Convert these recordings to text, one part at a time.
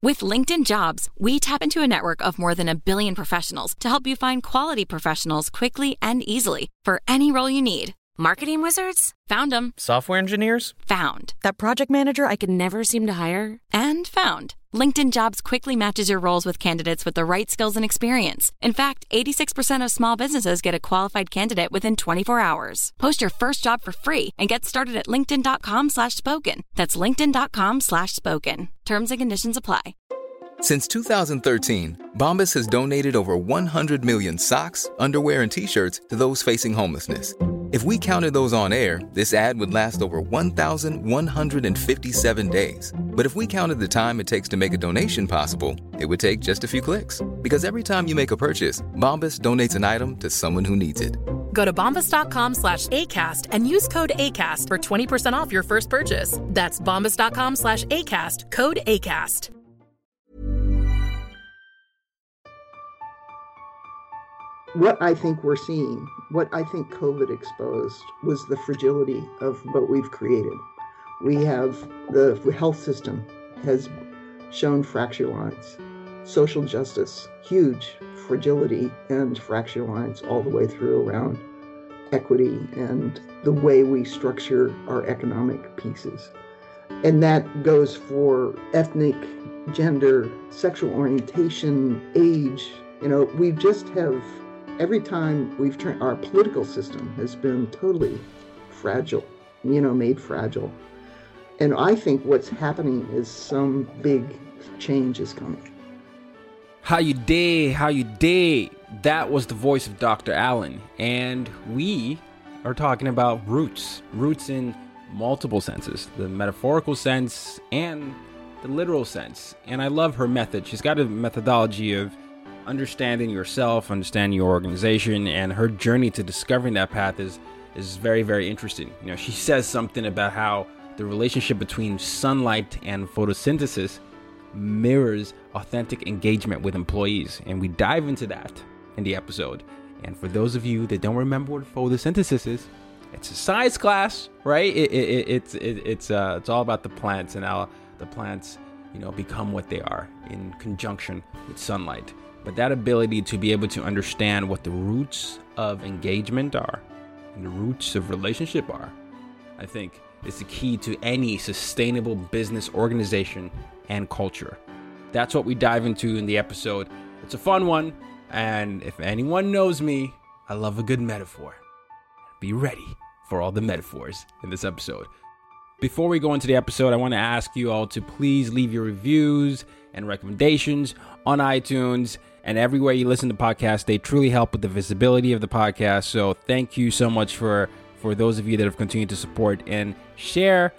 With LinkedIn Jobs, we tap into a network of more than 1 billion professionals to help you find quality professionals quickly and easily for any role you need. Marketing wizards? Found them. Software engineers? Found. That project manager I could never seem to hire? And found. LinkedIn Jobs quickly matches your roles with candidates with the right skills and experience. In fact, 86% of small businesses get a qualified candidate within 24 hours. Post your first job for free and get started at linkedin.com/spoken. That's linkedin.com/spoken. Terms and conditions apply. Since 2013, Bombas has donated over 100 million socks, underwear, and T-shirts to those facing homelessness. If we counted those on air, this ad would last over 1,157 days. But if we counted the time it takes to make a donation possible, it would take just a few clicks. Because every time you make a purchase, Bombas donates an item to someone who needs it. Go to bombas.com/ACAST and use code ACAST for 20% off your first purchase. That's bombas.com/ACAST, code ACAST. What I think we're seeing, what I think COVID exposed, was the fragility of what we've created. We have the health system has shown fracture lines. Social justice, huge fragility and fracture lines all the way through around equity and the way we structure our economic pieces. And that goes for ethnic, gender, sexual orientation, age. We just have, every time we've turned, our political system has been totally fragile, made fragile. And I think what's happening is some big change is coming. How you day? That was the voice of Dr. Allen. And we are talking about roots in multiple senses, the metaphorical sense and the literal sense. And I love her method. She's got a methodology of understanding yourself, understanding your organization, and her journey to discovering that path is very, very interesting. She says something about how the relationship between sunlight and photosynthesis mirrors authentic engagement with employees, and we dive into that in the episode. And for those of you that don't remember what photosynthesis is, it's a science class, right? It's all about the plants and how the plants become what they are in conjunction with sunlight. But that ability to be able to understand what the roots of engagement are and the roots of relationship are, I think, is the key to any sustainable business organization and culture. That's what we dive into in the episode. It's a fun one, and if anyone knows me, I love a good metaphor. Be ready for all the metaphors in this episode. Before we go into the episode, I want to ask you all to please leave your reviews and recommendations on iTunes and everywhere you listen to podcasts. They truly help with the visibility of the podcast. So thank you so much for those of you that have continued to support and share,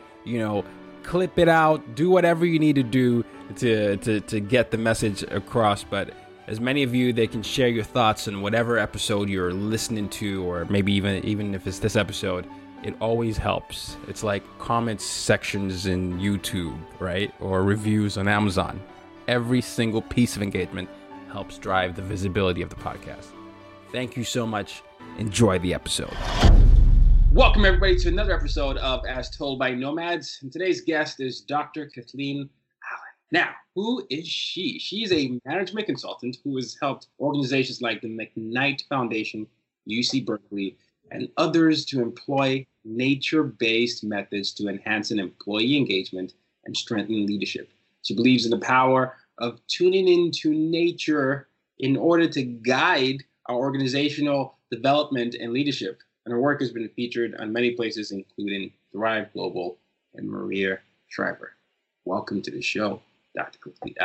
clip it out, do whatever you need to do to get the message across. But as many of you that can share your thoughts on whatever episode you're listening to, or maybe even if it's this episode, it always helps. It's like comments sections in YouTube, right? Or reviews on Amazon. Every single piece of engagement helps drive the visibility of the podcast. Thank you so much. Enjoy the episode. Welcome, everybody, to another episode of As Told by Nomads. And today's guest is Dr. Kathleen Allen. Now, who is she? She's a management consultant who has helped organizations like the McKnight Foundation, UC Berkeley, and others to employ nature-based methods to enhance an employee engagement and strengthen leadership. She believes in the power of tuning into nature in order to guide our organizational development and leadership. And her work has been featured on many places, including Thrive Global and Maria Shriver. Welcome to the show, Dr. Kathleen.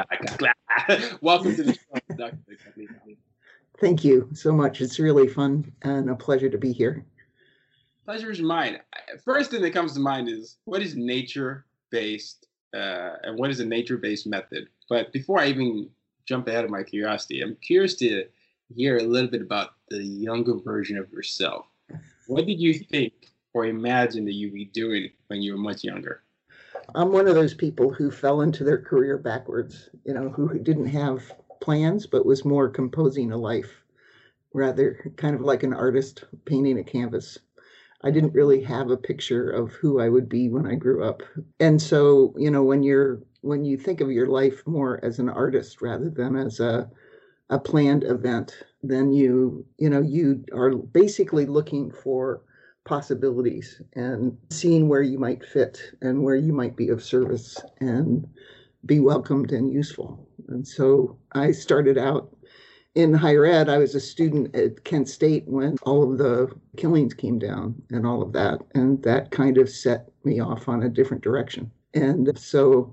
Welcome to the show, Dr. Kathleen. Thank you so much. It's really fun and a pleasure to be here. Pleasure is mine. First thing that comes to mind is, what is nature-based and what is a nature-based method? But before I even jump ahead of my curiosity, I'm curious to hear a little bit about the younger version of yourself. What did you think or imagine that you'd be doing when you were much younger? I'm one of those people who fell into their career backwards, who didn't have plans, but was more composing a life, rather kind of like an artist painting a canvas. I didn't really have a picture of who I would be when I grew up. And so, when you're when you think of your life more as an artist rather than as a planned event, then you are basically looking for possibilities and seeing where you might fit and where you might be of service and be welcomed and useful. And so I started out in higher ed. I was a student at Kent State when all of the killings came down and all of that. And that kind of set me off on a different direction. And so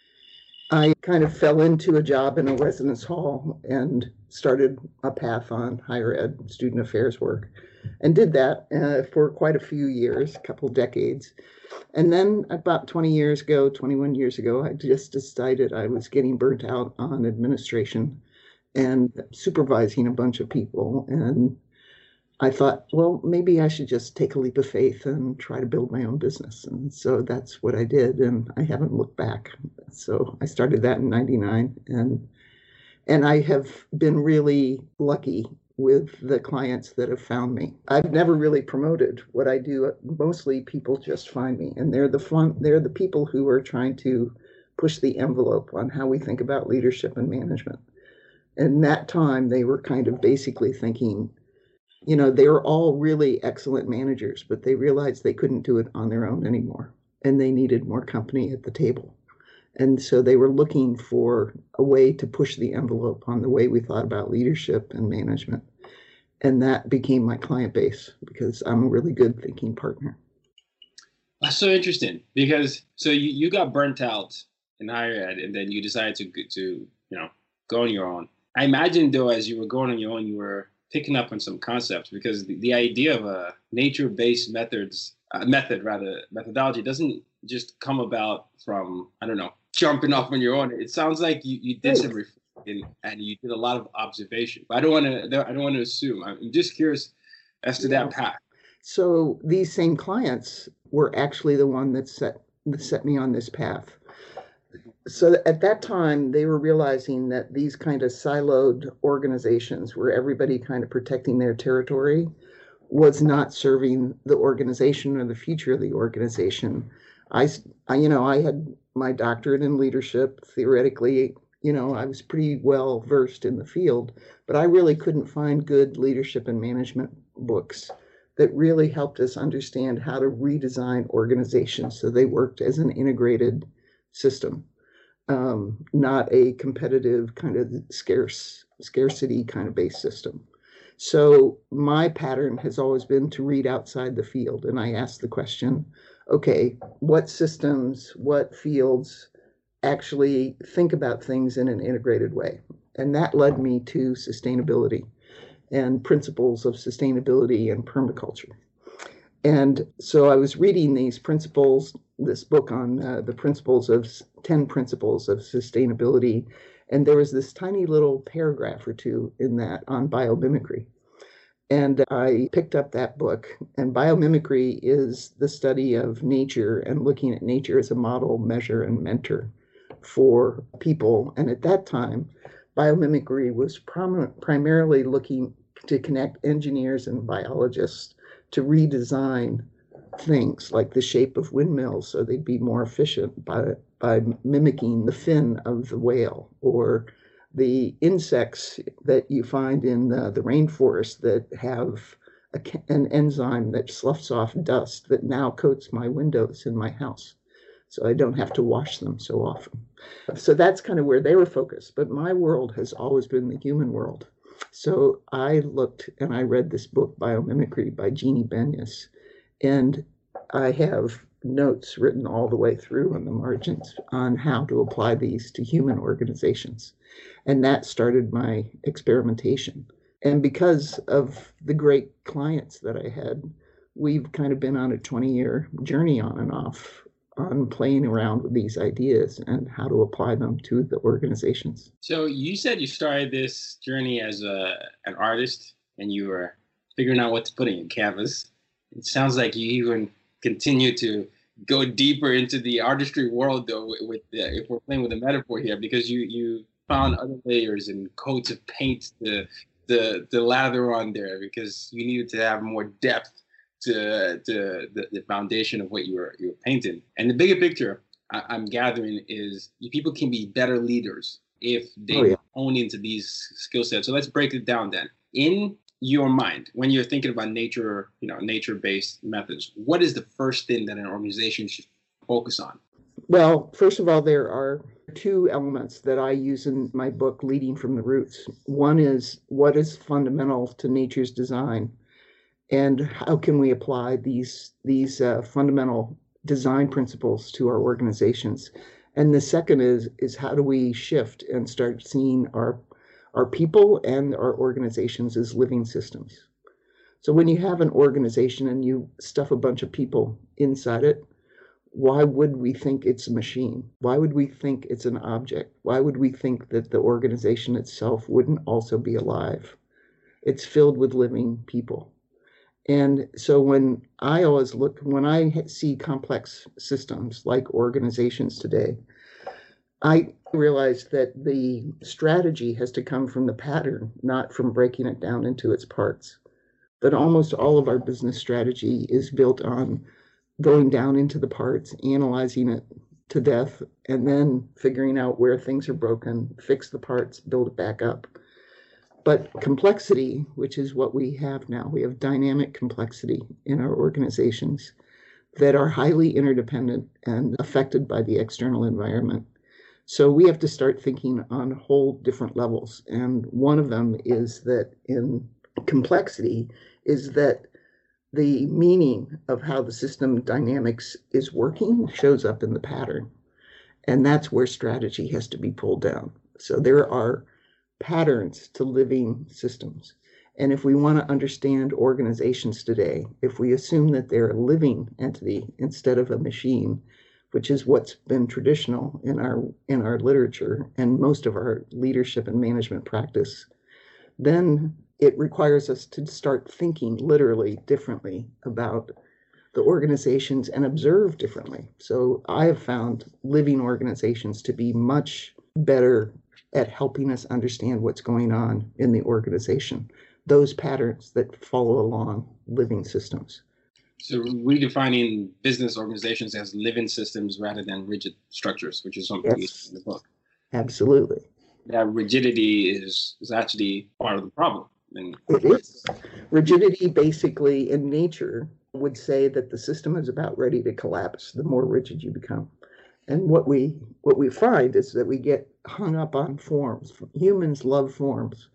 I kind of fell into a job in a residence hall and started a path on higher ed student affairs work, and did that for quite a few years, a couple decades. And then about 21 years ago, I just decided I was getting burnt out on administration and supervising a bunch of people. And I thought, well, maybe I should just take a leap of faith and try to build my own business. And so that's what I did, and I haven't looked back. So I started that in 99, and I have been really lucky with the clients that have found me. I've never really promoted what I do. Mostly people just find me, and they're the people who are trying to push the envelope on how we think about leadership and management. And that time they were kind of basically thinking, they were all really excellent managers, but they realized they couldn't do it on their own anymore, and they needed more company at the table. And so they were looking for a way to push the envelope on the way we thought about leadership and management. And that became my client base because I'm a really good thinking partner. That's so interesting because you got burnt out in higher ed and then you decided to go on your own. I imagine though, as you were going on your own, you were picking up on some concepts because the idea of a nature-based methodology doesn't just come about from, jumping off on your own. It sounds like you did some reflection and you did a lot of observation. But I don't want to assume. I'm just curious as to that path. So these same clients were actually the one that set me on this path. So at that time, they were realizing that these kind of siloed organizations where everybody kind of protecting their territory was not serving the organization or the future of the organization. I had my doctorate in leadership. Theoretically, I was pretty well versed in the field, but I really couldn't find good leadership and management books that really helped us understand how to redesign organizations so they worked as an integrated system. Not a competitive kind of scarcity kind of based system. So my pattern has always been to read outside the field. And I ask the question, okay, what systems, what fields actually think about things in an integrated way? And that led me to sustainability and principles of sustainability and permaculture. And so I was reading these principles, this book on the 10 principles of sustainability. And there was this tiny little paragraph or two in that on biomimicry. And I picked up that book. And biomimicry is the study of nature and looking at nature as a model, measure, and mentor for people. And at that time, biomimicry was primarily looking to connect engineers and biologists to redesign things like the shape of windmills so they'd be more efficient by mimicking the fin of the whale, or the insects that you find in the rainforest that have an enzyme that sloughs off dust that now coats my windows in my house so I don't have to wash them so often. So that's kind of where they were focused. But my world has always been the human world. So I looked and I read this book, Biomimicry by Jeannie Benyus, and I have notes written all the way through on the margins on how to apply these to human organizations. And that started my experimentation. And because of the great clients that I had, we've kind of been on a 20-year journey on and off on playing around with these ideas and how to apply them to the organizations. So you said you started this journey as an artist and you were figuring out what to put in your canvas. It sounds like you even continue to go deeper into the artistry world, though, if we're playing with a metaphor here, because you found other layers and coats of paint to lather on there because you needed to have more depth to the foundation of what you were painting. And the bigger picture, I'm gathering is people can be better leaders if they hone into these skill sets. So let's break it down then. In your mind, when you're thinking about nature-based methods, what is the first thing that an organization should focus on? Well, first of all, there are two elements that I use in my book, Leading from the Roots. One is what is fundamental to nature's design, and how can we apply these fundamental design principles to our organizations. And the second is how do we shift and start seeing our people and our organizations as living systems. So when you have an organization and you stuff a bunch of people inside it, why would we think it's a machine? Why would we think it's an object? Why would we think that the organization itself wouldn't also be alive? It's filled with living people. And so when I see complex systems like organizations today, I realize that the strategy has to come from the pattern, not from breaking it down into its parts. But almost all of our business strategy is built on going down into the parts, analyzing it to death, and then figuring out where things are broken, fix the parts, build it back up. But complexity, which is what we have now, we have dynamic complexity in our organizations that are highly interdependent and affected by the external environment. So we have to start thinking on whole different levels. And one of them is that in complexity is that the meaning of how the system dynamics is working shows up in the pattern. And that's where strategy has to be pulled down. So there are patterns to living systems. And if we want to understand organizations today, if we assume that they're a living entity instead of a machine, which is what's been traditional in our literature and most of our leadership and management practice, then it requires us to start thinking literally differently about the organizations and observe differently. So I have found living organizations to be much better at helping us understand what's going on in the organization, those patterns that follow along living systems. So redefining business organizations as living systems rather than rigid structures, which is something you see in the book. Absolutely. That rigidity is actually part of the problem. It is. Rigidity basically in nature would say that the system is about ready to collapse the more rigid you become. And what we find is that we get hung up on forms. Humans love forms.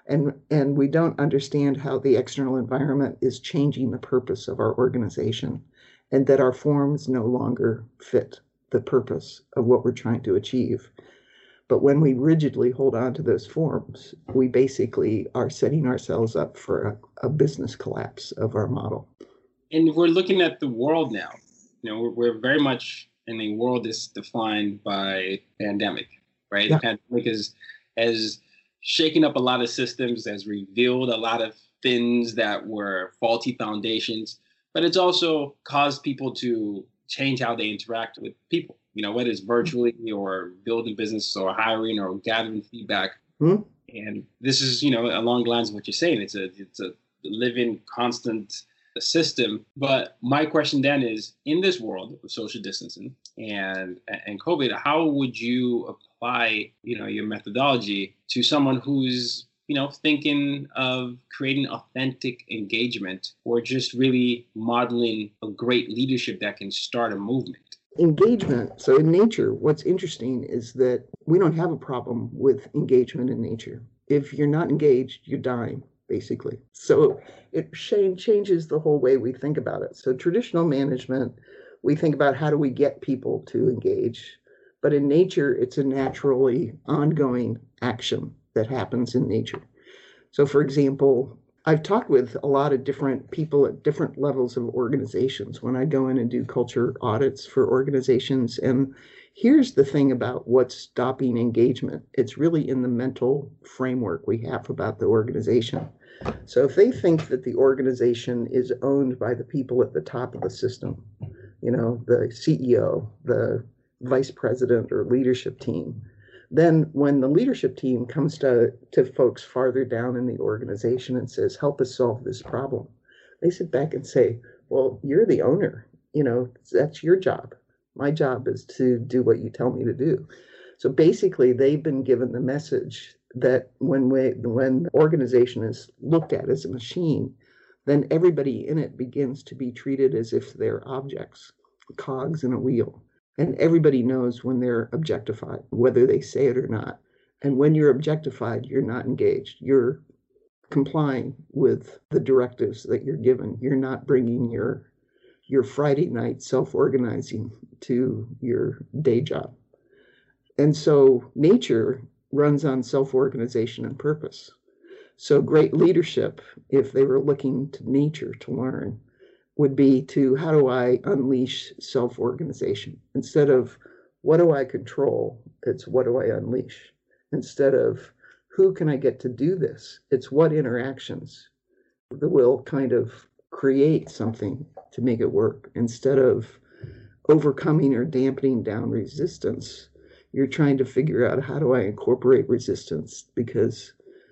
And we don't understand how the external environment is changing the purpose of our organization, and that our forms no longer fit the purpose of what we're trying to achieve. But when we rigidly hold on to those forms, we basically are setting ourselves up for a business collapse of our model. And we're looking at the world now. We're very much in a world that's defined by pandemic, right? Yeah. The pandemic has shaken up a lot of systems, has revealed a lot of things that were faulty foundations, but it's also caused people to change how they interact with people, whether it's virtually or building business or hiring or gathering feedback. Mm-hmm. And this is, along the lines of what you're saying. It's a living, constant system. But my question then is, in this world of social distancing and COVID, how would you apply, your methodology to someone who's, thinking of creating authentic engagement or just really modeling a great leadership that can start a movement? Engagement. So in nature, what's interesting is that we don't have a problem with engagement in nature. If you're not engaged, you're dying, basically. So it changes the whole way we think about it. So traditional management, we think about how do we get people to engage. But in nature, it's a naturally ongoing action that happens in nature. So for example, I've talked with a lot of different people at different levels of organizations when I go in and do culture audits for organizations. And here's the thing about what's stopping engagement. It's really in the mental framework we have about the organization. So if they think that the organization is owned by the people at the top of the system, the CEO, the vice president or leadership team, then when the leadership team comes to folks farther down in the organization and says, help us solve this problem, they sit back and say, well, you're the owner, that's your job. My job is to do what you tell me to do. So basically, they've been given the message that when the organization is looked at as a machine, then everybody in it begins to be treated as if they're objects, cogs in a wheel. And everybody knows when they're objectified, whether they say it or not. And when you're objectified, you're not engaged. You're complying with the directives that you're given. You're not bringing your Friday night self-organizing to your day job. And so nature runs on self-organization and purpose. So great leadership, if they were looking to nature to learn, would be to how do I unleash self-organization? Instead of what do I control, it's what do I unleash? Instead of who can I get to do this? It's what interactions that will kind of create something to make it work. Instead of overcoming or dampening down resistance, you're trying to figure out how do I incorporate resistance, because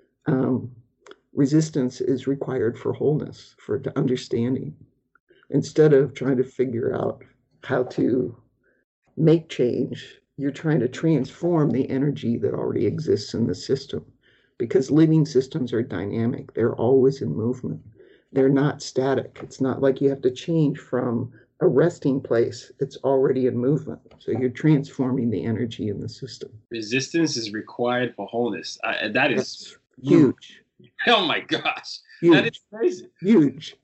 resistance is required for wholeness, for understanding. Instead of trying to figure out how to make change, you're trying to transform the energy that already exists in the system, because living systems are dynamic. They're always in movement. They're not static. It's not like you have to change from a resting place. It's already in movement. So you're transforming the energy in the system. Resistance is required for wholeness. That is That's huge. Oh my gosh. Huge. That is crazy. Huge.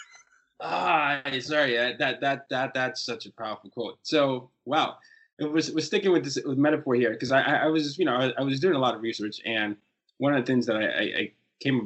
Sorry. That's such a powerful quote. So, wow. We're sticking with this with metaphor here, because I was doing a lot of research, and one of the things that I came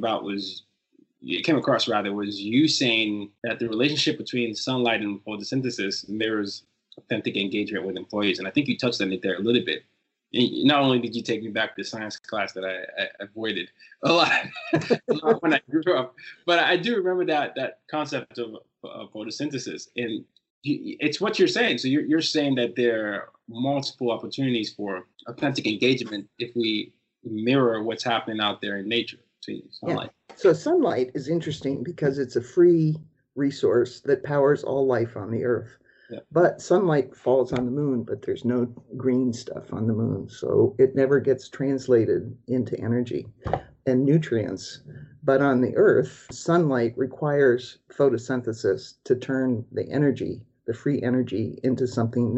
across was you saying that the relationship between sunlight and photosynthesis mirrors authentic engagement with employees. And I think you touched on it there a little bit. Not only did you take me back to science class that I avoided a lot when I grew up, but I do remember that concept of photosynthesis. And it's what you're saying. So you're saying that there are multiple opportunities for authentic engagement if we mirror what's happening out there in nature. Sunlight. Yeah. So sunlight is interesting because it's a free resource that powers all life on the earth. Yeah. But sunlight falls on the moon, but there's no green stuff on the moon. So it never gets translated into energy and nutrients. But on the earth, sunlight requires photosynthesis to turn the energy, the free energy, into something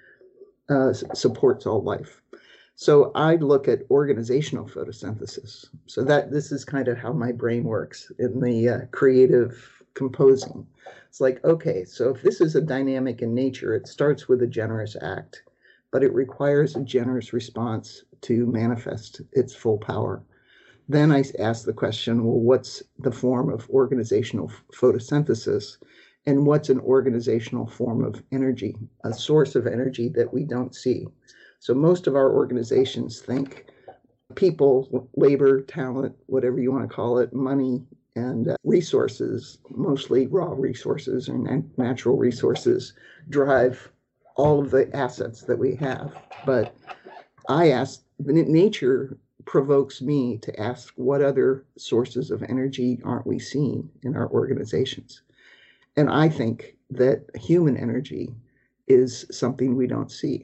that supports all life. So I look at organizational photosynthesis. So that this is kind of how my brain works in the creative composing. It's like, okay, so if this is a dynamic in nature, it starts with a generous act, but it requires a generous response to manifest its full power. Then I ask the question, well, what's the form of organizational photosynthesis? And what's an organizational form of energy, a source of energy that we don't see? So most of our organizations think people, labor, talent, whatever you want to call it, money, and resources, mostly raw resources and natural resources, drive all of the assets that we have. But I ask, nature provokes me to ask, what other sources of energy aren't we seeing in our organizations? And I think that human energy is something we don't see.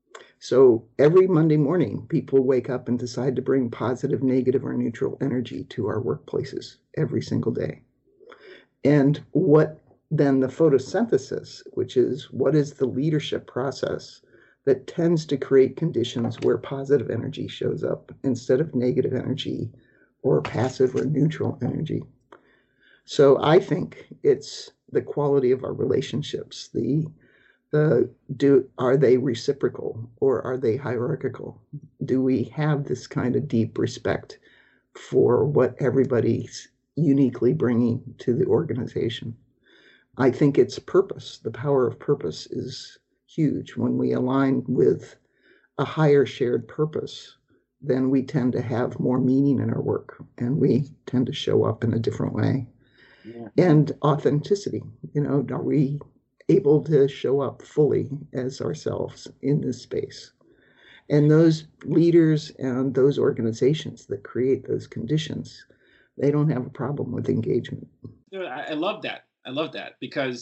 So every Monday morning, people wake up and decide to bring positive, negative, or neutral energy to our workplaces every single day. And what then the photosynthesis, which is what is the leadership process that tends to create conditions where positive energy shows up instead of negative energy or passive or neutral energy. So I think it's the quality of our relationships, are they reciprocal or are they hierarchical? Do we have this kind of deep respect for what everybody's uniquely bringing to the organization? I think it's purpose. The power of purpose is huge. When we align with a higher shared purpose, then we tend to have more meaning in our work and we tend to show up in a different way. Yeah. And authenticity, are we able to show up fully as ourselves in this space? And those leaders and those organizations that create those conditions, they don't have a problem with engagement. I love that. I love that because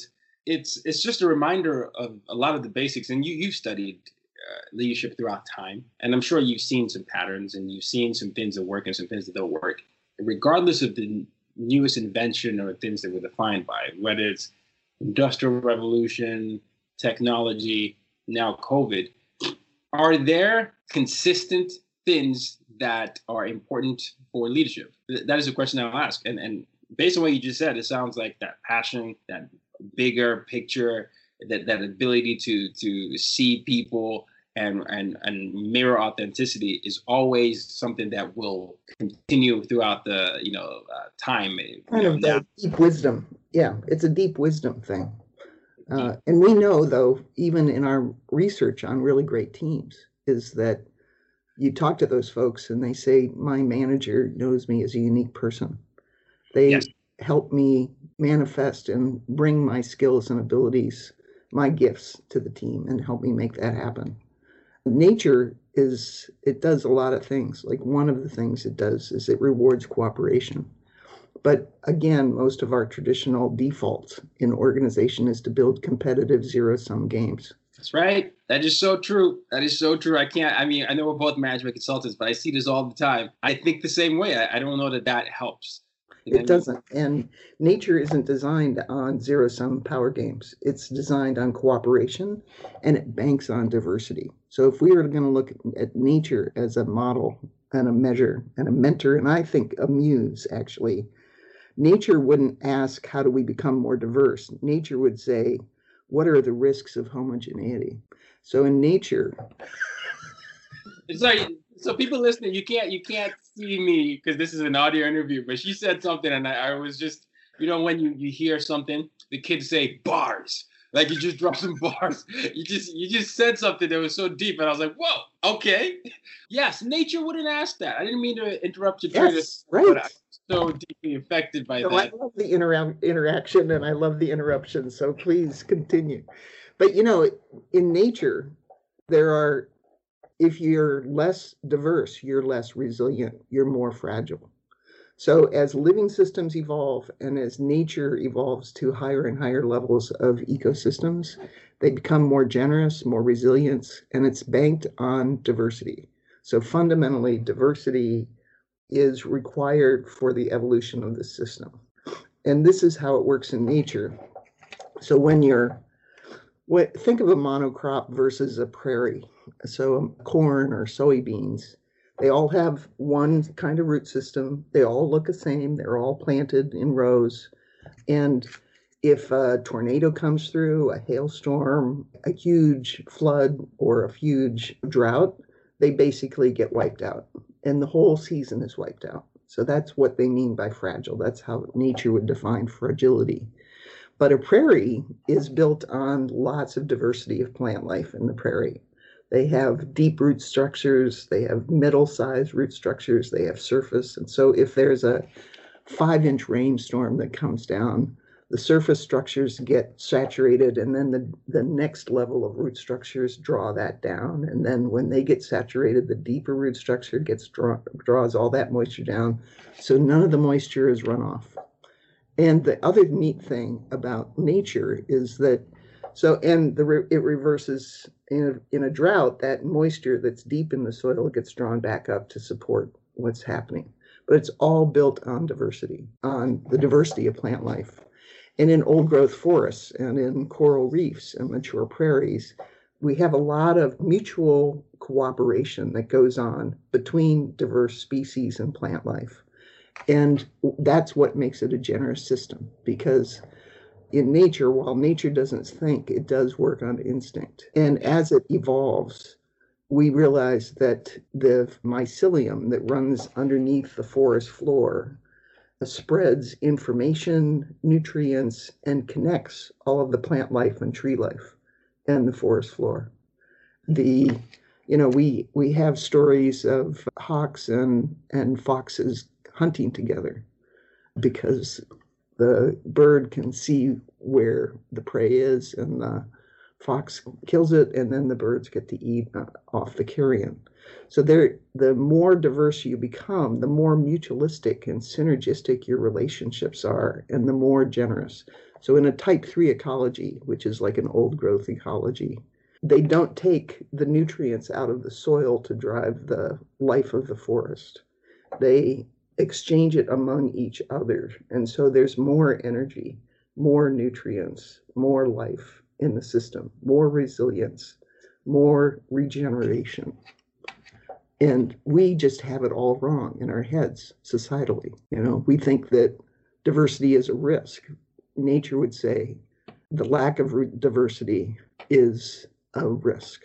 it's just a reminder of a lot of the basics. And you've studied leadership throughout time, and I'm sure you've seen some patterns and you've seen some things that work and some things that don't work, regardless of the newest invention or things that we're defined by, whether it's industrial revolution, technology, now COVID. Are there consistent things that are important for leadership? That is a question I'll ask. And based on what you just said, it sounds like that passion, that bigger picture, that ability to see people and mirror authenticity is always something that will continue throughout the time. Kind of that deep wisdom. Yeah, it's a deep wisdom thing. And we know, though, even in our research on really great teams, is that you talk to those folks and they say, my manager knows me as a unique person. They help me manifest and bring my skills and abilities, my gifts to the team and help me make that happen. Nature it does a lot of things. Like one of the things it does is it rewards cooperation. But again, most of our traditional defaults in organization is to build competitive zero-sum games. That's right. That is so true. That is so true. I know we're both management consultants, but I see this all the time. I think the same way. I don't know that helps. It doesn't. And nature isn't designed on zero-sum power games. It's designed on cooperation, and it banks on diversity. So if we were going to look at nature as a model and a measure and a mentor, and I think a muse, actually, nature wouldn't ask, how do we become more diverse? Nature would say, what are the risks of homogeneity? So in nature... Sorry, so people listening, you can't see me because this is an audio interview, but she said something and I was just, when you hear something, the kids say bars, like you just dropped some bars. You just said something that was so deep and I was like, whoa, okay. Yes, nature wouldn't ask that. I didn't mean to interrupt you. Yes, right. But I'm so deeply affected by that. I love the interaction and I love the interruption, so please continue. But in nature, if you're less diverse, you're less resilient, you're more fragile. So as living systems evolve and as nature evolves to higher and higher levels of ecosystems, they become more generous, more resilient, and it's banked on diversity. So fundamentally, diversity is required for the evolution of the system. And this is how it works in nature. So think of a monocrop versus a prairie. So corn or soybeans, they all have one kind of root system. They all look the same. They're all planted in rows. And if a tornado comes through, a hailstorm, a huge flood, or a huge drought, they basically get wiped out. And the whole season is wiped out. So that's what they mean by fragile. That's how nature would define fragility. But a prairie is built on lots of diversity of plant life in the prairie. They have deep root structures, they have middle-sized root structures, they have surface. And so if there's a 5-inch rainstorm that comes down, the surface structures get saturated, and then the next level of root structures draw that down. And then when they get saturated, the deeper root structure draws all that moisture down. So none of the moisture is run off. And the other neat thing about nature is that it reverses in a drought, that moisture that's deep in the soil gets drawn back up to support what's happening. But it's all built on diversity, on the diversity of plant life. And in old growth forests and in coral reefs and mature prairies, we have a lot of mutual cooperation that goes on between diverse species and plant life. And that's what makes it a generous system, because in nature, while nature doesn't think, it does work on instinct. And as it evolves, we realize that the mycelium that runs underneath the forest floor spreads information, nutrients, and connects all of the plant life and tree life and the forest floor. We have stories of hawks and foxes hunting together because the bird can see where the prey is and the fox kills it, and then the birds get to eat off the carrion. So the more diverse you become, the more mutualistic and synergistic your relationships are, and the more generous. So in a type 3 ecology, which is like an old growth ecology, they don't take the nutrients out of the soil to drive the life of the forest. They exchange it among each other. And so there's more energy, more nutrients, more life in the system, more resilience, more regeneration. And we just have it all wrong in our heads societally. We think that diversity is a risk. Nature would say the lack of diversity is a risk.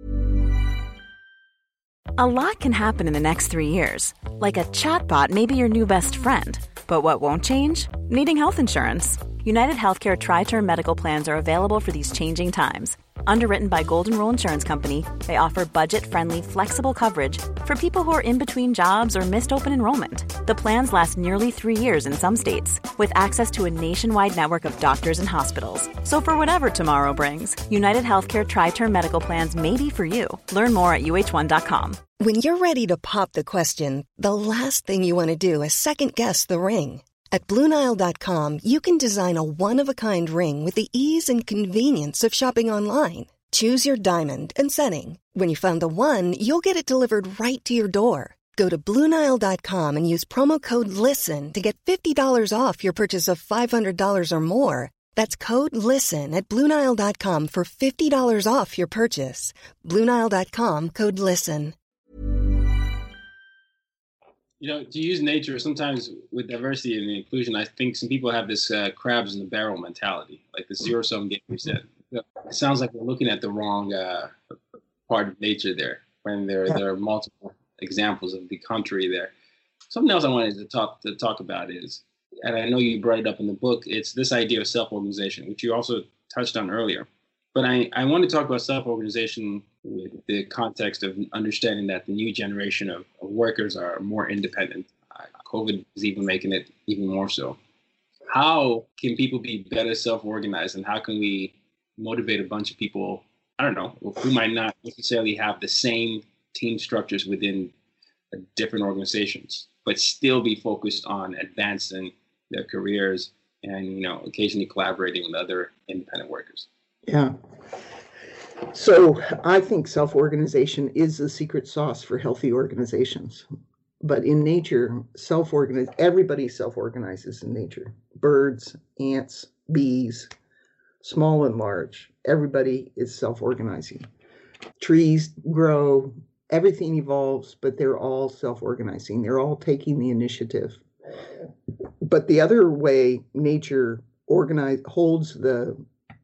A lot can happen in the next 3 years. Like a chatbot may be your new best friend. But what won't change? Needing health insurance. United Healthcare Tri-Term Medical Plans are available for these changing times. Underwritten by Golden Rule Insurance Company, they offer budget-friendly, flexible coverage for people who are in between jobs or missed open enrollment. The plans last nearly 3 years in some states, with access to a nationwide network of doctors and hospitals. So for whatever tomorrow brings, United Healthcare Tri-Term Medical Plans may be for you. Learn more at uh1.com. When you're ready to pop the question, the last thing you want to do is second-guess the ring. At BlueNile.com, you can design a one-of-a-kind ring with the ease and convenience of shopping online. Choose your diamond and setting. When you find the one, you'll get it delivered right to your door. Go to BlueNile.com and use promo code LISTEN to get $50 off your purchase of $500 or more. That's code LISTEN at BlueNile.com for $50 off your purchase. BlueNile.com, code LISTEN. To use nature, sometimes with diversity and inclusion, I think some people have this crabs in the barrel mentality, like the zero-sum game you said. It sounds like we're looking at the wrong part of nature there, when there are multiple examples of the contrary there. Something else I wanted to talk about is, and I know you brought it up in the book, it's this idea of self-organization, which you also touched on earlier. But I want to talk about self-organization with the context of understanding that the new generation of workers are more independent. COVID is even making it even more so. How can people be better self-organized, and how can we motivate a bunch of people, I don't know, who might not necessarily have the same team structures within different organizations, but still be focused on advancing their careers and, occasionally collaborating with other independent workers? Yeah. So I think self-organization is the secret sauce for healthy organizations. But in nature, everybody self-organizes in nature. Birds, ants, bees, small and large. Everybody is self-organizing. Trees grow, everything evolves, but they're all self-organizing. They're all taking the initiative. But the other way nature holds the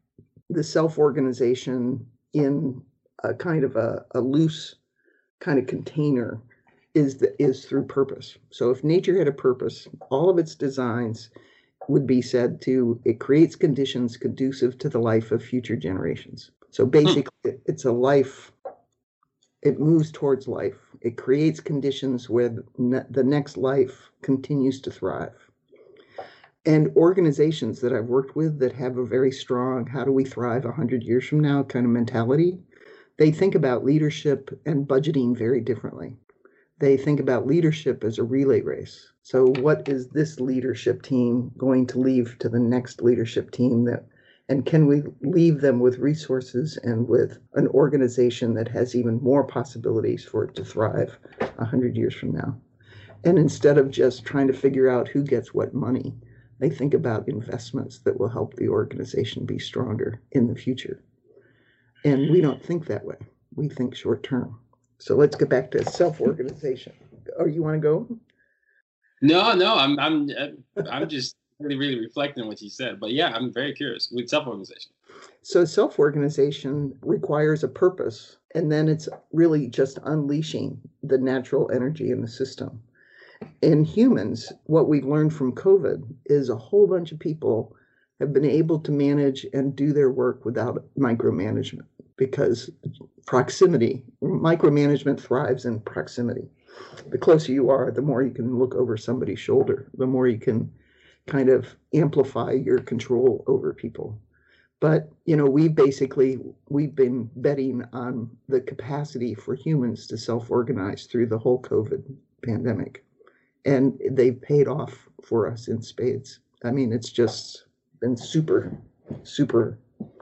self-organization in a kind of a loose kind of container is through purpose. So if nature had a purpose, all of its designs would be said to, it creates conditions conducive to the life of future generations. So basically, it's a life, it moves towards life. It creates conditions where the next life continues to thrive. And organizations that I've worked with that have a very strong, how do we thrive 100 years from now kind of mentality, they think about leadership and budgeting very differently. They think about leadership as a relay race. So what is this leadership team going to leave to the next leadership team, and can we leave them with resources and with an organization that has even more possibilities for it to thrive 100 years from now? And instead of just trying to figure out who gets what money, they think about investments that will help the organization be stronger in the future. And we don't think that way. We think short term. So let's get back to self-organization. Oh, you want to go? No, I'm just really reflecting on what you said. But yeah, I'm very curious with self-organization. So self-organization requires a purpose, and then it's really just unleashing the natural energy in the system. In humans, what we've learned from COVID is a whole bunch of people have been able to manage and do their work without micromanagement, because micromanagement thrives in proximity. The closer you are, the more you can look over somebody's shoulder, the more you can kind of amplify your control over people. But, we've been betting on the capacity for humans to self-organize through the whole COVID pandemic. And they've paid off for us in spades. I mean, it's just been super, super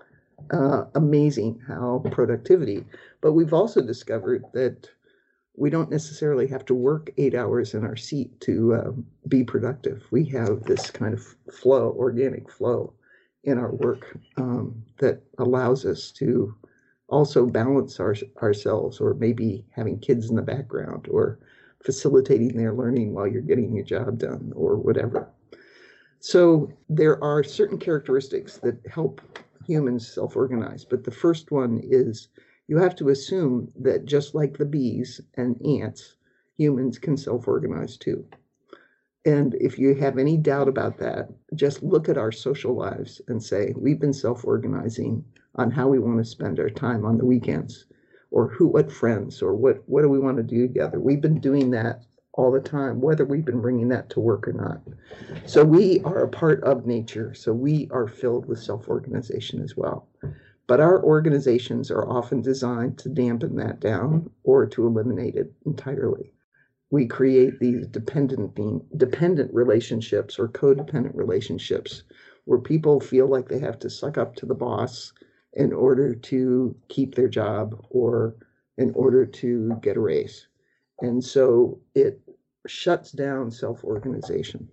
amazing how productivity. But we've also discovered that we don't necessarily have to work 8 hours in our seat to be productive. We have this kind of flow, organic flow in our work that allows us to also balance ourselves, or maybe having kids in the background, or facilitating their learning while you're getting your job done, or whatever. So there are certain characteristics that help humans self-organize, but the first one is you have to assume that just like the bees and ants, humans can self-organize too. And if you have any doubt about that, just look at our social lives and say, we've been self-organizing on how we want to spend our time on the weekends, or what friends, or what do we want to do together. We've been doing that all the time, whether we've been bringing that to work or not. So we are a part of nature, so we are filled with self-organization as well. But our organizations are often designed to dampen that down or to eliminate it entirely. We create these dependent relationships or codependent relationships where people feel like they have to suck up to the boss in order to keep their job or in order to get a raise. And so it shuts down self-organization.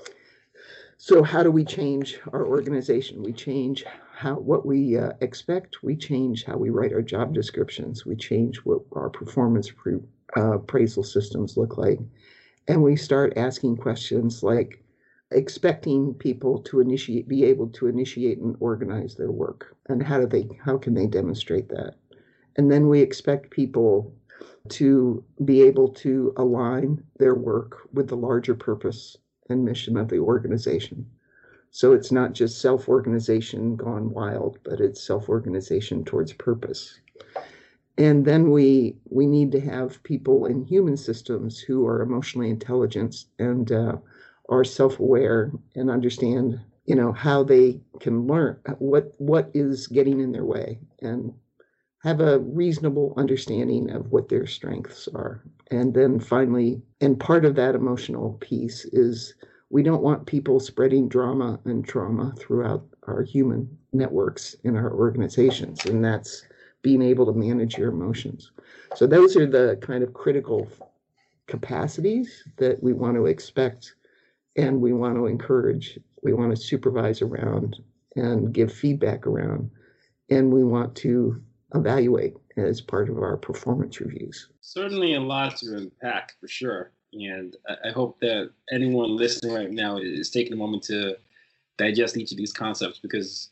So how do we change our organization? We change what we expect. We change how we write our job descriptions. We change what our performance appraisal systems look like. And we start asking questions like expecting people to be able to initiate and organize their work. And how can they demonstrate that? And then we expect people to be able to align their work with the larger purpose and mission of the organization. So it's not just self-organization gone wild, but it's self-organization towards purpose. And then we need to have people in human systems who are emotionally intelligent and are self-aware and understand, how they can learn what is getting in their way, and have a reasonable understanding of what their strengths are. And then finally, and part of that emotional piece is we don't want people spreading drama and trauma throughout our human networks in our organizations, and that's being able to manage your emotions. So those are the kind of critical capacities that we want to expect and we want to encourage. We want to supervise around and give feedback around, and we want to evaluate as part of our performance reviews. Certainly a lot to unpack, for sure. And I hope that anyone listening right now is taking a moment to digest each of these concepts, because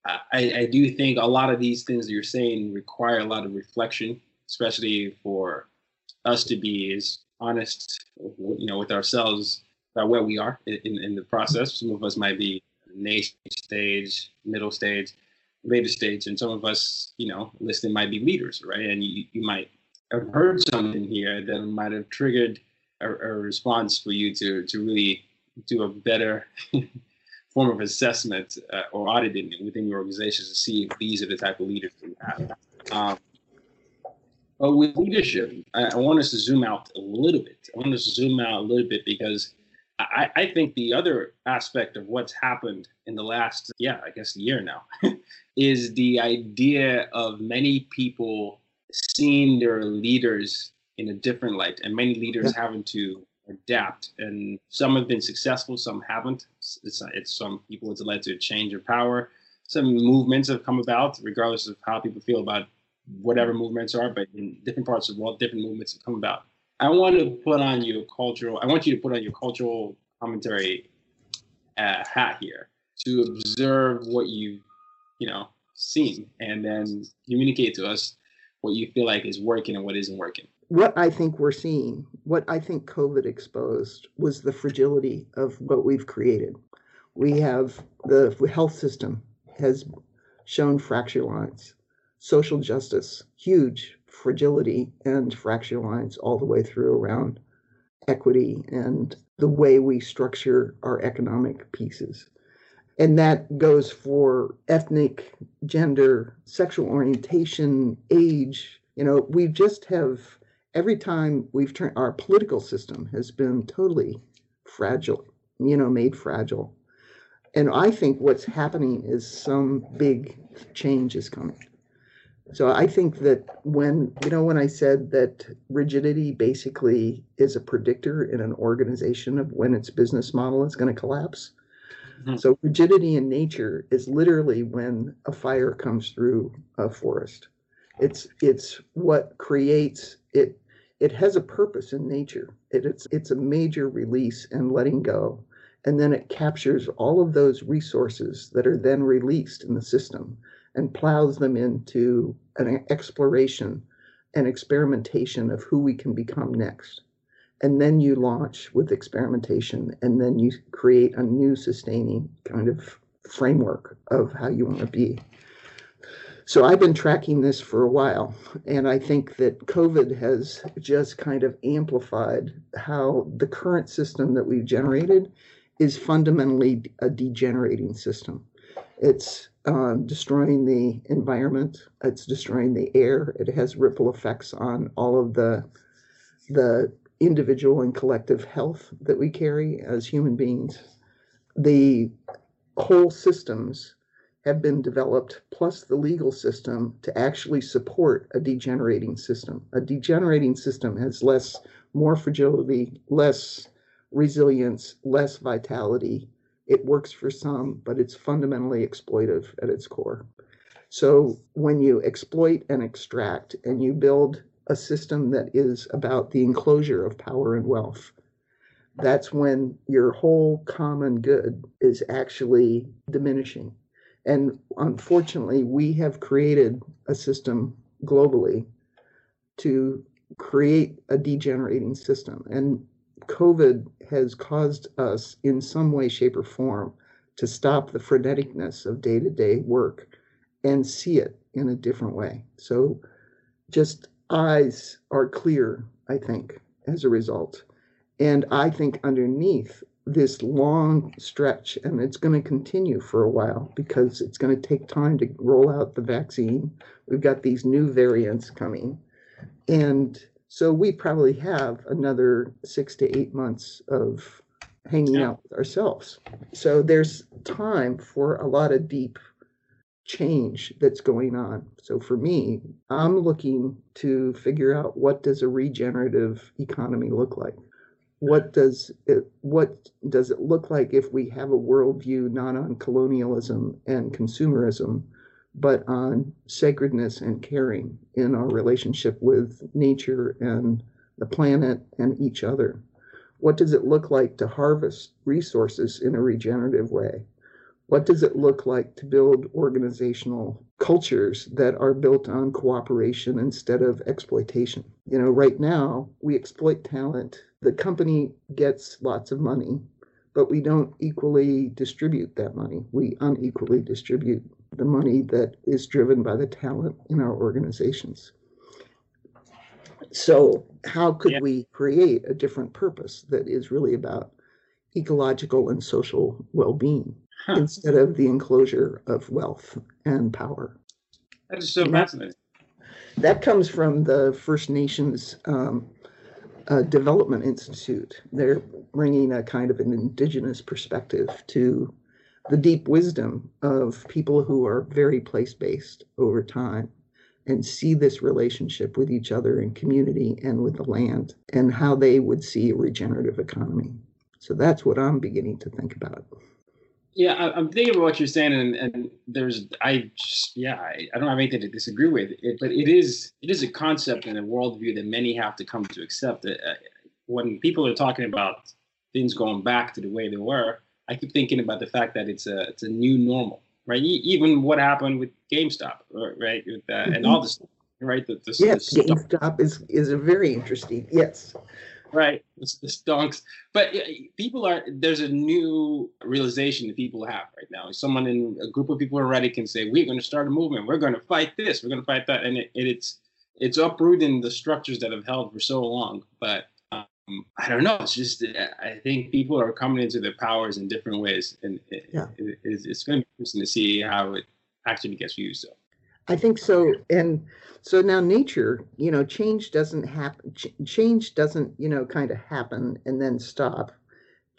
I do think a lot of these things that you're saying require a lot of reflection, especially for us to be as honest, with ourselves about where we are in the process. Some of us might be nascent stage, middle stage, later stage, and some of us, listening might be leaders, right? And you might have heard something here that might have triggered a response for you to really do a better form of assessment or auditing within your organizations to see if these are the type of leaders that you have. But with leadership, I want us to zoom out a little bit. Because I think the other aspect of what's happened in the last, year now, is the idea of many people seeing their leaders in a different light, and many leaders having to adapt. And some have been successful, some haven't. It's some people it's led to a change of power. Some movements have come about, regardless of how people feel about whatever movements are, but in different parts of the world, different movements have come about. I want you to put on your cultural commentary hat here to observe what you've, seen, and then communicate to us what you feel like is working and what isn't working. What I think we're seeing, what I think COVID exposed, was the fragility of what we've created. We have the health system has shown fracture lines, social justice, huge fragility and fracture lines all the way through around equity and the way we structure our economic pieces. And that goes for ethnic, gender, sexual orientation, age. We just have, every time we've turned, our political system has been totally fragile, made fragile. And I think what's happening is some big change is coming. So I think that when I said that rigidity basically is a predictor in an organization of when its business model is going to collapse. Mm-hmm. So rigidity in nature is literally when a fire comes through a forest. It's what creates it. It has a purpose in nature. It's a major release and letting go. And then it captures all of those resources that are then released in the system and plows them into an exploration and experimentation of who we can become next. And then you launch with experimentation, and then you create a new sustaining kind of framework of how you want to be. So I've been tracking this for a while, and I think that COVID has just kind of amplified how the current system that we've generated is fundamentally a degenerating system. It's destroying the environment. It's destroying the air. It has ripple effects on all of the individual and collective health that we carry as human beings. The whole systems have been developed, plus the legal system, to actually support a degenerating system. A degenerating system has more fragility, less resilience, less vitality. It works for some, but it's fundamentally exploitive at its core. So when you exploit and extract and you build a system that is about the enclosure of power and wealth, that's when your whole common good is actually diminishing. And unfortunately, we have created a system globally to create a degenerating system. And COVID has caused us in some way, shape, or form to stop the freneticness of day-to-day work and see it in a different way. So just eyes are clear, I think, as a result. And I think underneath this long stretch, and it's going to continue for a while because it's going to take time to roll out the vaccine. We've got these new variants coming. And so we probably have another 6 to 8 months of hanging out with ourselves. So there's time for a lot of deep change that's going on. So for me, I'm looking to figure out, what does a regenerative economy look like? What does it look like if we have a worldview not on colonialism and consumerism, but on sacredness and caring in our relationship with nature and the planet and each other? What does it look like to harvest resources in a regenerative way? What does it look like to build organizational cultures that are built on cooperation instead of exploitation? Right now, we exploit talent. The company gets lots of money, but we don't equally distribute that money. We unequally distribute the money that is driven by the talent in our organizations. So how could we create a different purpose that is really about ecological and social well-being instead of the enclosure of wealth and power? That is so fascinating. That comes from the First Nations Development Institute. They're bringing a kind of an indigenous perspective to the deep wisdom of people who are very place-based over time and see this relationship with each other in community and with the land, and how they would see a regenerative economy. So that's what I'm beginning to think about. Yeah, I'm thinking about what you're saying, and I don't have anything to disagree with it, but it is a concept and a worldview that many have to come to accept. When people are talking about things going back to the way they were, I keep thinking about the fact that it's a new normal, right? Even what happened with GameStop, right? With, and all this, right? Yes, GameStop is a very interesting, yes. Right, the stonks. But there's a new realization that people have right now. Someone in a group of people on Reddit can say, we're going to start a movement. We're going to fight this. We're going to fight that. And it's uprooting the structures that have held for so long. But I don't know. It's just, I think people are coming into their powers in different ways. And it's going to be interesting to see how it actually gets used. So. I think so. And so now nature, change doesn't happen. Change doesn't, kind of happen and then stop.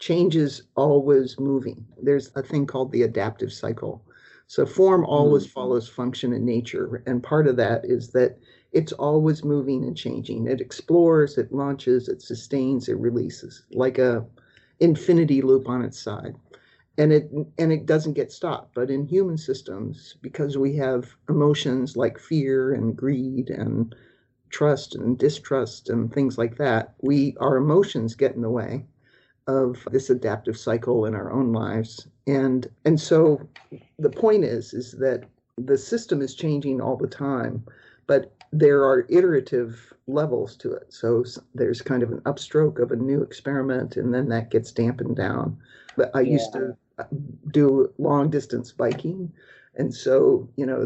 change is always moving. There's a thing called the adaptive cycle. So form always follows function in nature. And part of that is that it's always moving and changing. It explores, it launches, it sustains, it releases, like a infinity loop on its side. And it doesn't get stopped. But in human systems, because we have emotions like fear and greed and trust and distrust and things like that, our emotions get in the way of this adaptive cycle in our own lives. And so the point is that the system is changing all the time, but there are iterative levels to it. So there's kind of an upstroke of a new experiment, and then that gets dampened down. But I used to do long distance biking, and so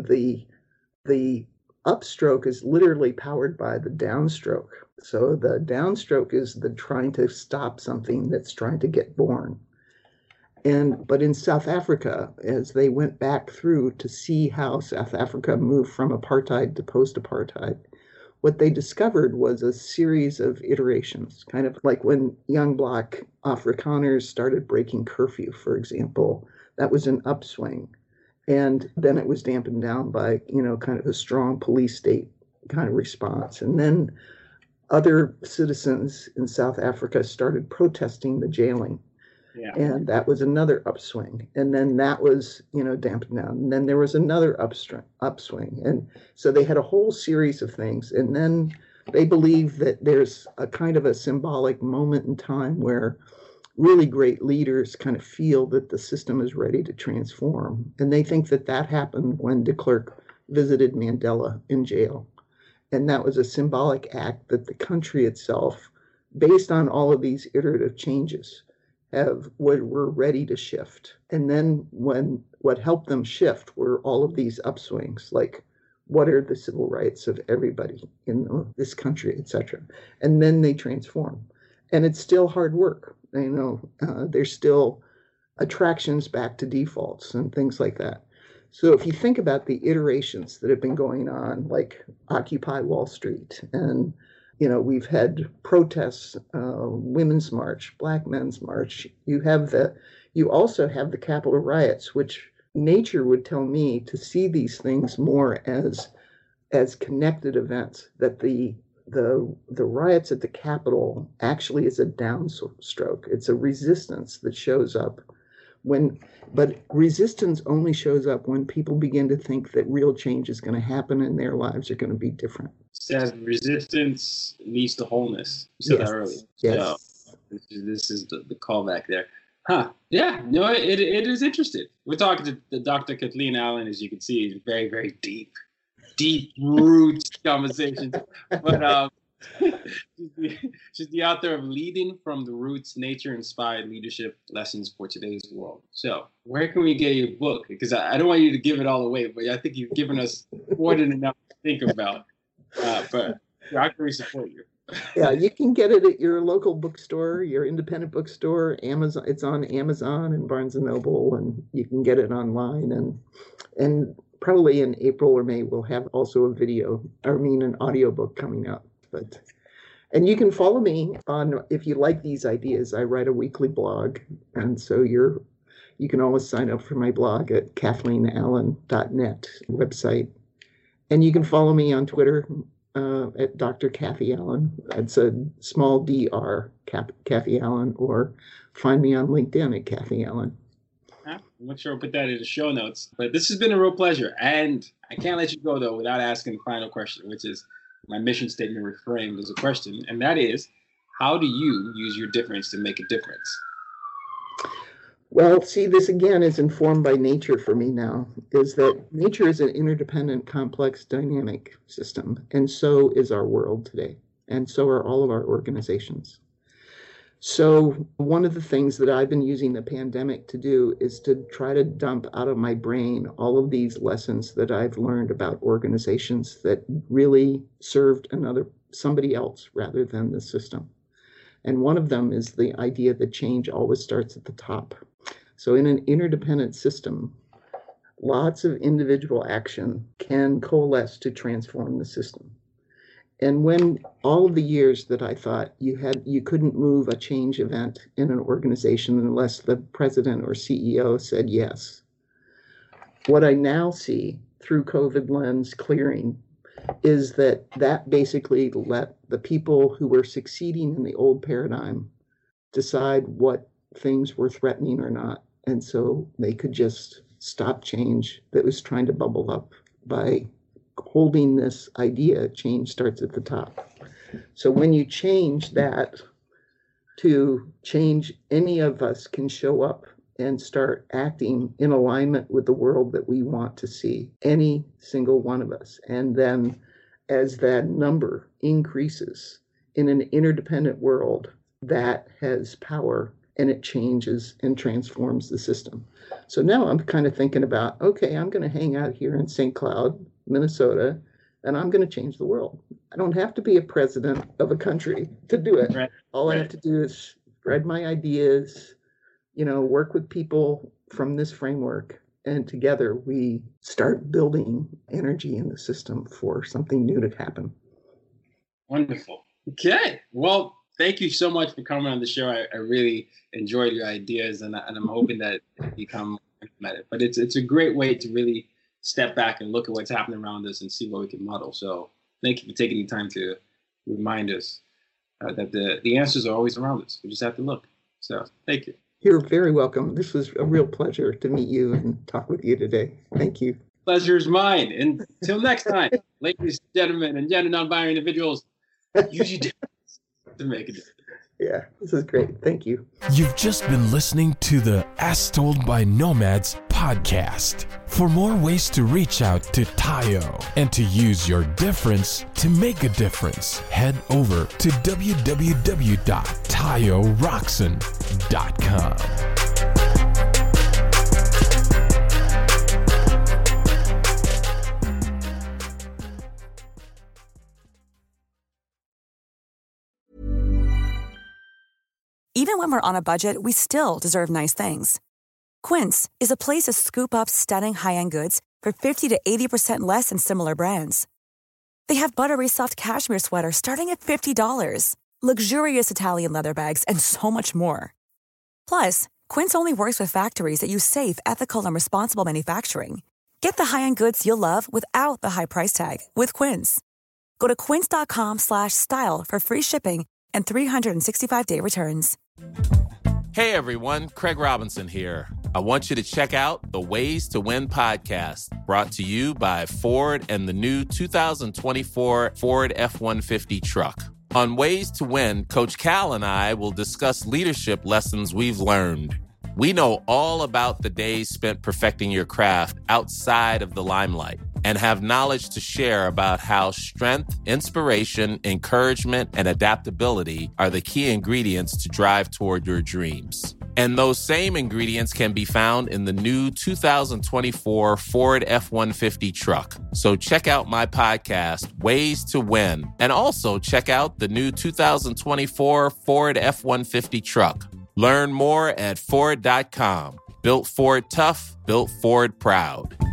the upstroke is literally powered by the downstroke. So the downstroke is the trying to stop something that's trying to get born. But in South Africa, as they went back through to see how South Africa moved from apartheid to post-apartheid, what they discovered was a series of iterations, kind of like when young Black Afrikaners started breaking curfew, for example. That was an upswing. And then it was dampened down by, kind of a strong police state kind of response. And then other citizens in South Africa started protesting the jailing. Yeah. And that was another upswing. And then that was, dampened down. And then there was another upswing. And so they had a whole series of things. And then they believe that there's a kind of a symbolic moment in time where really great leaders kind of feel that the system is ready to transform. And they think that happened when de Klerk visited Mandela in jail. And that was a symbolic act that the country itself, based on all of these iterative changes, were ready to shift. And then what helped them shift were all of these upswings, like what are the civil rights of everybody in this country, etc. And then they transform. And it's still hard work. There's still attractions back to defaults and things like that. So if you think about the iterations that have been going on, like Occupy Wall Street, and we've had protests, Women's March, Black Men's March. You also have the Capitol riots, which nature would tell me to see these things more as connected events. That the riots at the Capitol actually is a downstroke. It's a resistance that shows up but resistance only shows up when people begin to think that real change is going to happen and their lives are going to be different. Says resistance leads to wholeness. You said that earlier. Yes. So this is the callback there. Huh. Yeah. No, it is interesting. We're talking to Dr. Kathleen Allen, as you can see, very, very deep roots conversations. But she's the author of Leading from the Roots, Nature-Inspired Leadership Lessons for Today's World. So where can we get your book? Because I don't want you to give it all away, but I think you've given us more than enough to think about. But how can we support you? Yeah, you can get it at your local bookstore, your independent bookstore, Amazon. It's on Amazon and Barnes & Noble, and you can get it online. And probably in April or May, we'll have also an audiobook coming out. And you can follow me on, if you like these ideas, I write a weekly blog. And so you can always sign up for my blog at KathleenAllen.net website. And you can follow me on Twitter at Dr. Kathy Allen. It's a small Dr. Kathy Allen, or find me on LinkedIn at Kathy Allen. I'm not sure I'll put that in the show notes. But this has been a real pleasure. And I can't let you go, though, without asking the final question, which is my mission statement reframed as a question. And that is, how do you use your difference to make a difference? Well, see, this again is informed by nature for me now, is that nature is an interdependent, complex, dynamic system. And so is our world today. And so are all of our organizations. So one of the things that I've been using the pandemic to do is to try to dump out of my brain all of these lessons that I've learned about organizations that really served somebody else rather than the system. And one of them is the idea that change always starts at the top. So in an interdependent system, lots of individual action can coalesce to transform the system. And when all of the years that I thought you couldn't move a change event in an organization unless the president or CEO said yes, what I now see through COVID lens clearing is that basically let the people who were succeeding in the old paradigm decide what things were threatening or not. And so they could just stop change that was trying to bubble up by holding this idea, change starts at the top. So when you change that to change, any of us can show up and start acting in alignment with the world that we want to see, any single one of us. And then as that number increases in an interdependent world, that has power and it changes and transforms the system. So now I'm kind of thinking about, okay, I'm going to hang out here in St. Cloud, Minnesota, and I'm going to change the world. I don't have to be a president of a country to do it. Right. All I have to do is spread my ideas, work with people from this framework, and together we start building energy in the system for something new to happen. Wonderful. Okay. Well, thank you so much for coming on the show. I really enjoyed your ideas, and I'm hoping that it become implemented. But it's a great way to really step back and look at what's happening around us and see what we can model. So thank you for taking the time to remind us that the answers are always around us. We just have to look. So thank you. You're very welcome. This was a real pleasure to meet you and talk with you today. Thank you. Pleasure is mine. And until next time, ladies, gentlemen, and gender non-binary individuals, use your difference to make a difference. Yeah, this is great. Thank you. You've just been listening to the As Told by Nomads podcast. For more ways to reach out to Tayo and to use your difference to make a difference, head over to www.tayoroxen.com. Even when we're on a budget, we still deserve nice things. Quince is a place to scoop up stunning high-end goods for 50 to 80% less than similar brands. They have buttery soft cashmere sweaters starting at $50, luxurious Italian leather bags, and so much more. Plus, Quince only works with factories that use safe, ethical, and responsible manufacturing. Get the high-end goods you'll love without the high price tag with Quince. Go to quince.com/style for free shipping and 365-day returns. Hey everyone, Craig Robinson here. I want you to check out the Ways to Win podcast, brought to you by Ford and the new 2024 Ford F-150 truck. On Ways to Win, Coach Cal and I will discuss leadership lessons we've learned. We know all about the days spent perfecting your craft outside of the limelight and have knowledge to share about how strength, inspiration, encouragement, and adaptability are the key ingredients to drive toward your dreams. And those same ingredients can be found in the new 2024 Ford F-150 truck. So check out my podcast, Ways to Win, and also check out the new 2024 Ford F-150 truck. Learn more at Ford.com. Built Ford tough, built Ford proud.